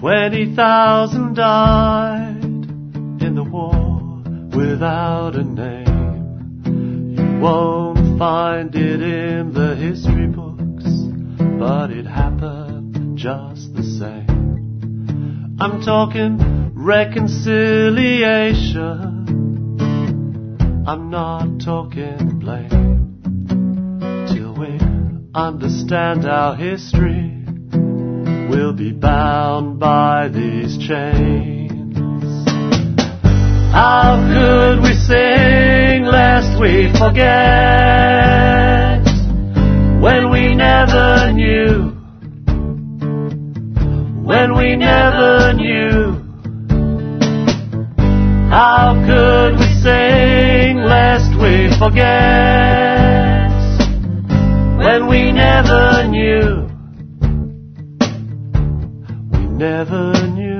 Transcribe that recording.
20,000 died in the war without a name. You won't find it in the history books, but it happened just the same. I'm talking reconciliation. I'm not talking blame. Till we understand our history, we'll be bound by these chains. How could we sing lest we forget, when we never knew, when we never knew? How could we sing lest we forget, when we never knew? We never knew.